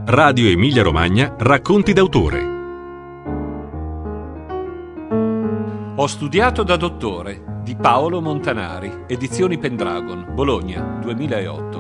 Radio Emilia Romagna Racconti d'autore. Ho studiato da dottore di Paolo Montanari, edizioni Pendragon, Bologna, 2008.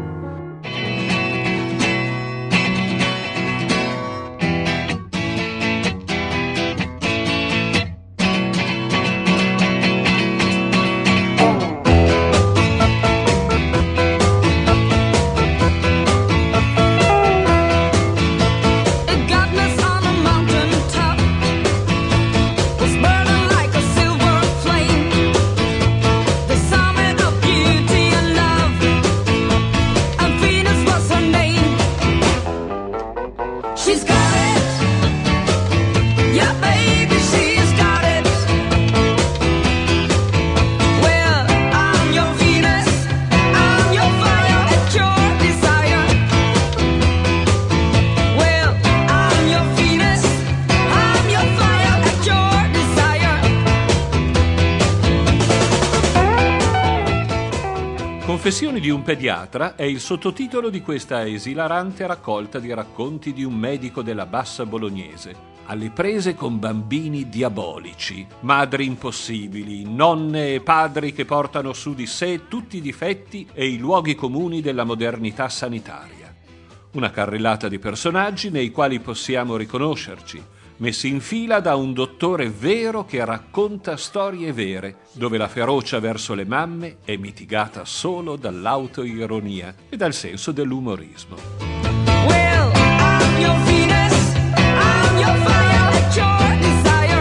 Confessioni di un pediatra è il sottotitolo di questa esilarante raccolta di racconti di un medico della bassa bolognese, alle prese con bambini diabolici, madri impossibili, nonne e padri che portano su di sé tutti i difetti e i luoghi comuni della modernità sanitaria. Una carrellata di personaggi nei quali possiamo riconoscerci, messi in fila da un dottore vero che racconta storie vere, dove la ferocia verso le mamme è mitigata solo dall'autoironia e dal senso dell'umorismo. Well, I'm your Venus, I'm your fire, your desire.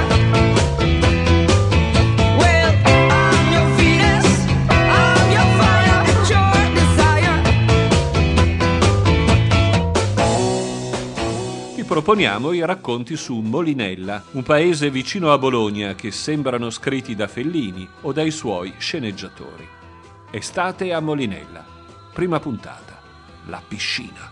Well, I'm your Venus, I'm your fire, your desire. Vi proponiamo i racconti su Molinella, un paese vicino a Bologna che sembrano scritti da Fellini o dai suoi sceneggiatori. Estate a Molinella. Prima puntata. La piscina.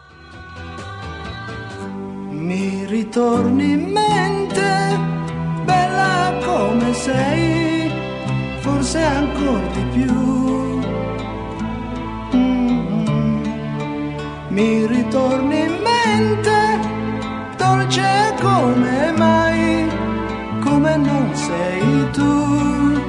Mi ritorni in mente, bella come sei, forse ancor di più. Mi ritorni in mente, dolce come mai, come non sei tu.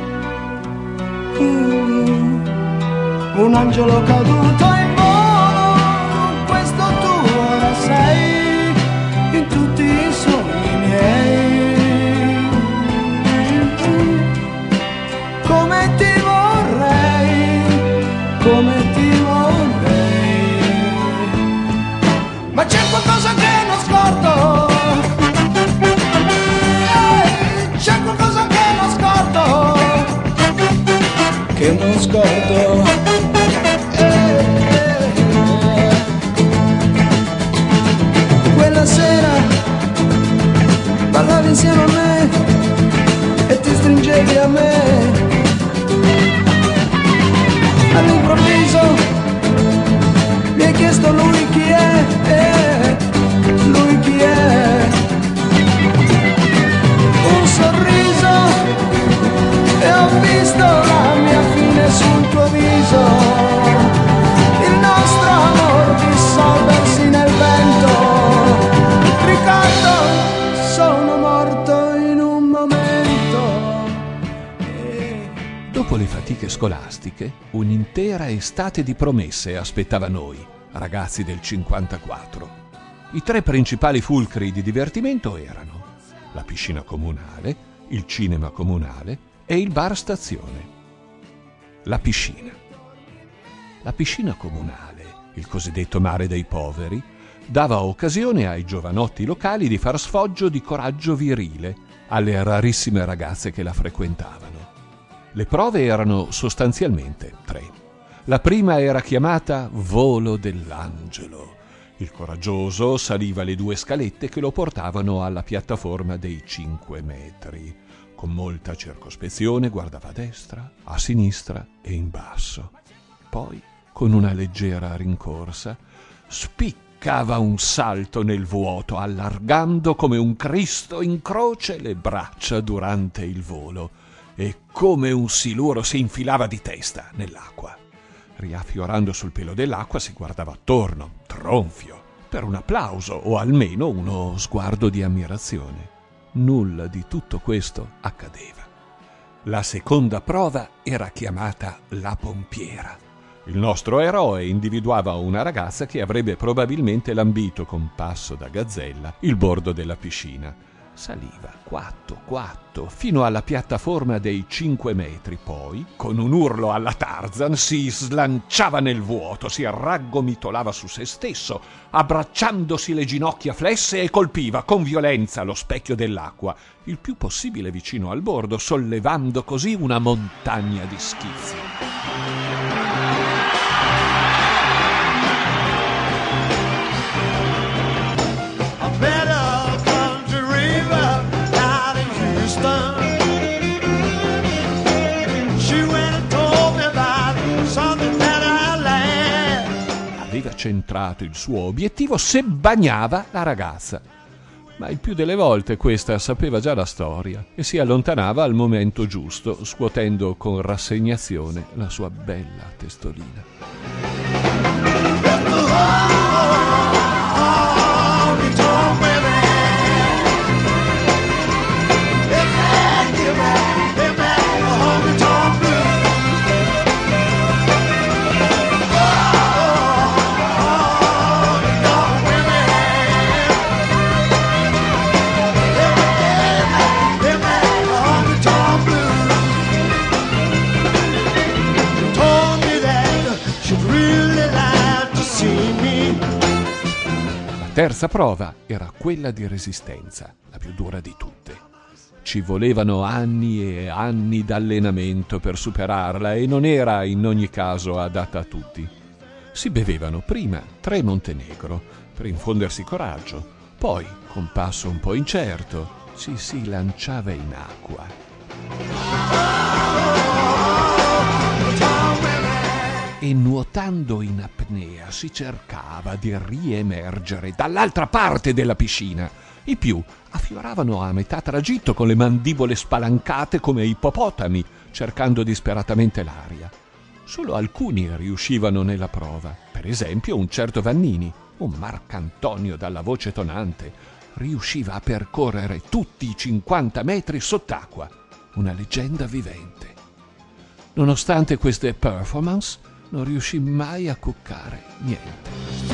Un angelo caduto in volo, questo tu ora sei, in tutti i sogni miei. Come ti vorrei, come ti vorrei. Ma c'è qualcosa che non scordo, c'è qualcosa che non scordo, che non scordo. Quella sera ballavi insieme a me e ti stringevi a me. All'improvviso mi hai chiesto lui chi è, lui chi è. Un sorriso e ho visto la mia fine sul tuo viso. Il nostro amor dissolversi nel vento. Ricordo, sono morto in un momento. Dopo le fatiche scolastiche, un'intera estate di promesse aspettava noi, ragazzi del 54. I tre principali fulcri di divertimento erano la piscina comunale, il cinema comunale e il bar stazione. La piscina. La piscina comunale, il cosiddetto mare dei poveri, dava occasione ai giovanotti locali di far sfoggio di coraggio virile alle rarissime ragazze che la frequentavano. Le prove erano sostanzialmente tre. La prima era chiamata Volo dell'Angelo. Il coraggioso saliva le 2 scalette che lo portavano alla piattaforma dei 5 metri. Con molta circospezione guardava a destra, a sinistra e in basso. Poi, con una leggera rincorsa, spiccava un salto nel vuoto, allargando come un Cristo in croce le braccia durante il volo e come un siluro si infilava di testa nell'acqua. Riaffiorando sul pelo dell'acqua si guardava attorno, tronfio, per un applauso o almeno uno sguardo di ammirazione. Nulla di tutto questo accadeva. La seconda prova era chiamata la pompiera. Il nostro eroe individuava una ragazza che avrebbe probabilmente lambito con passo da gazzella il bordo della piscina. Saliva quatto fino alla piattaforma dei 5 metri, poi, con un urlo alla Tarzan, si slanciava nel vuoto, si raggomitolava su se stesso, abbracciandosi le ginocchia flesse e colpiva con violenza lo specchio dell'acqua, il più possibile vicino al bordo, sollevando così una montagna di schizzi. Aveva centrato il suo obiettivo se bagnava la ragazza, ma il più delle volte questa sapeva già la storia e si allontanava al momento giusto, scuotendo con rassegnazione la sua bella testolina. La terza prova era quella di resistenza, la più dura di tutte. Ci volevano anni e anni d'allenamento per superarla e non era in ogni caso adatta a tutti. Si bevevano prima 3 Montenegro per infondersi coraggio, poi, con passo un po' incerto, ci si lanciava in acqua. E nuotando in apnea si cercava di riemergere dall'altra parte della piscina. I più affioravano a metà tragitto con le mandibole spalancate come ippopotami, cercando disperatamente l'aria. Solo alcuni riuscivano nella prova. Per esempio un certo Vannini, un Marcantonio dalla voce tonante, riusciva a percorrere tutti i 50 metri sott'acqua. Una leggenda vivente. Nonostante queste performance, non riuscì mai a cuccare niente.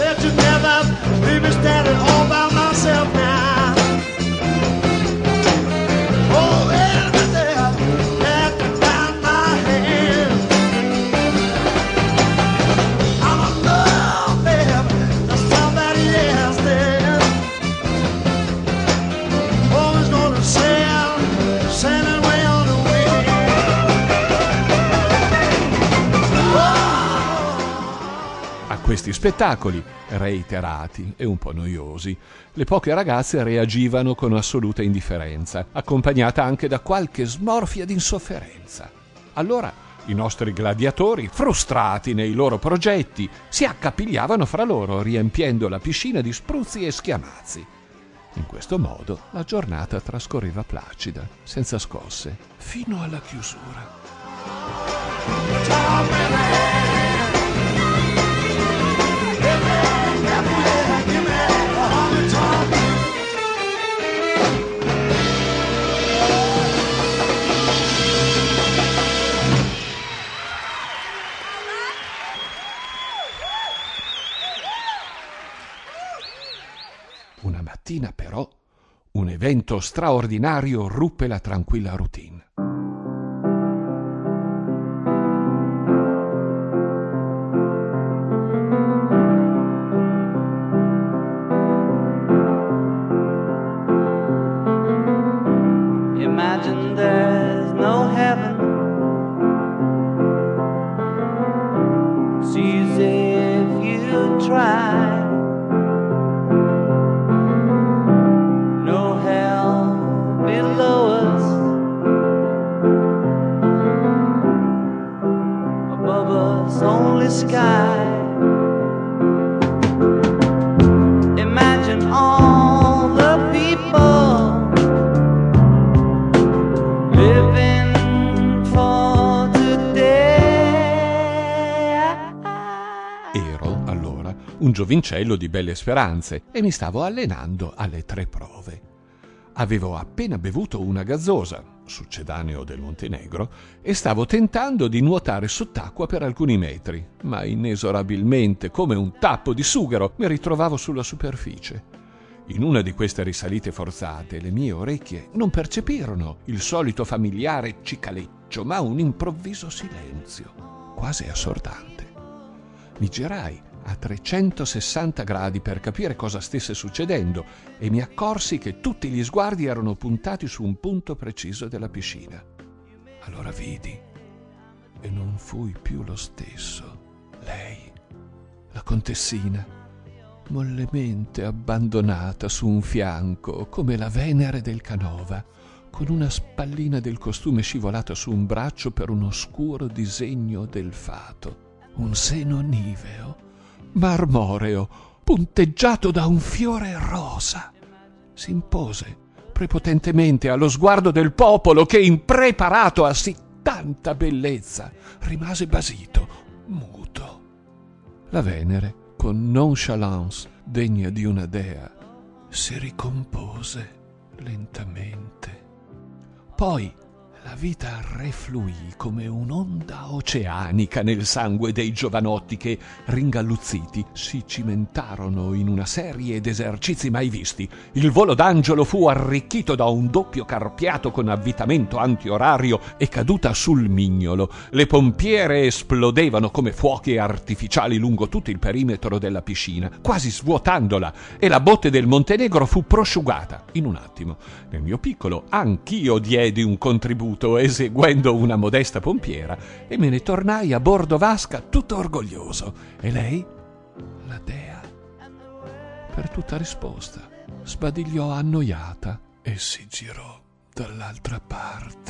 Questi spettacoli, reiterati e un po' noiosi, le poche ragazze reagivano con assoluta indifferenza, accompagnata anche da qualche smorfia d'insofferenza. Allora i nostri gladiatori, frustrati nei loro progetti, si accapigliavano fra loro, riempiendo la piscina di spruzzi e schiamazzi. In questo modo la giornata trascorreva placida, senza scosse, fino alla chiusura. Una mattina, però, un evento straordinario ruppe la tranquilla routine. Imagine there's no heaven. It's easy if you try. No hell below us. Above us only sky. Imagine all the people living for today. Ero, allora, un giovincello di belle speranze e mi stavo allenando alle 3 prove. Avevo appena bevuto una gazzosa, succedaneo del Montenegro, e stavo tentando di nuotare sott'acqua per alcuni metri, ma inesorabilmente, come un tappo di sughero, mi ritrovavo sulla superficie. In una di queste risalite forzate le mie orecchie non percepirono il solito familiare cicaleccio, ma un improvviso silenzio, quasi assordante. Mi girai a 360 gradi per capire cosa stesse succedendo e mi accorsi che tutti gli sguardi erano puntati su un punto preciso della piscina. Allora vidi, e non fui più lo stesso, lei, la contessina, mollemente abbandonata su un fianco come la Venere del Canova, con una spallina del costume scivolata su un braccio per un oscuro disegno del fato. Un seno niveo, marmoreo, punteggiato da un fiore rosa. Si impose prepotentemente allo sguardo del popolo che, impreparato a sì tanta bellezza, rimase basito, muto. La Venere, con nonchalance degna di una dea, si ricompose lentamente. Poi la vita refluì come un'onda oceanica nel sangue dei giovanotti che, ringalluzziti, si cimentarono in una serie d'esercizi mai visti. Il volo d'angelo fu arricchito da un doppio carpiato con avvitamento antiorario e caduta sul mignolo. Le pompiere esplodevano come fuochi artificiali lungo tutto il perimetro della piscina, quasi svuotandola, e la botte del Montenegro fu prosciugata in un attimo. Nel mio piccolo anch'io diedi un contributo eseguendo una modesta pompiera e me ne tornai a bordo vasca tutto orgoglioso. E lei, la dea, per tutta risposta sbadigliò annoiata e si girò dall'altra parte.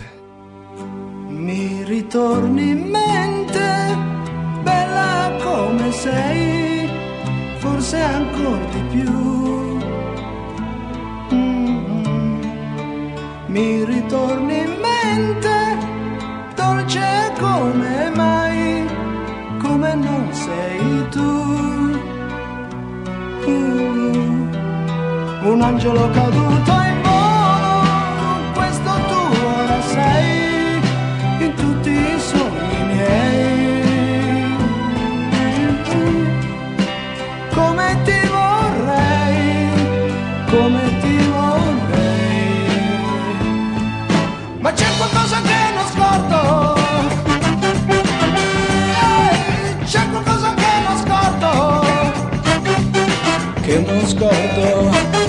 Mi ritorni in mente, bella come sei, forse ancor di più. Mi ritorni in mente, dolce come mai, come non sei tu. Un angelo caduto in volo, questo tu ora sei, in tutti i sogni miei. Come ti vorrei, come ti vorrei. Ma c'è qualcosa che non scordo, c'è qualcosa che non scordo, che non scordo.